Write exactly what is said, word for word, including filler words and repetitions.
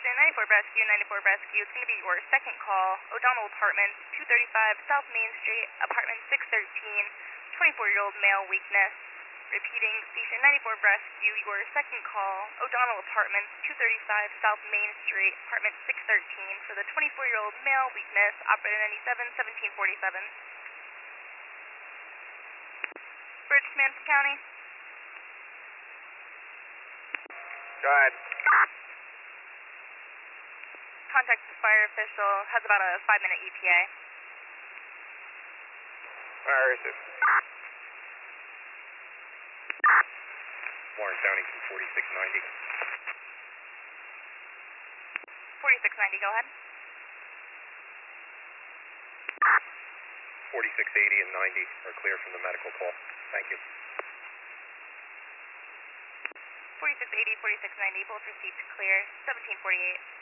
Station ninety-four Rescue, ninety-four Rescue. It's going to be your second call. O'Donnell Apartments, two thirty-five South Main Street, Apartment six thirteen, twenty-four-year-old male, weakness. Repeating, Station ninety-four Rescue, your second call. O'Donnell Apartments, two thirty-five South Main Street, Apartment six thirteen, for the twenty-four-year-old male, weakness, operator ninety-seven, seventeen forty-seven. Bridge, Manson County. Go ahead. Contact the fire official, has about a five minute E T A. Where is it? Warren County from forty-six ninety. forty-six ninety, go ahead. forty-six eighty and ninety are clear from the medical call. Thank you. forty-six eighty, forty-six ninety, both received clear. seventeen forty-eight.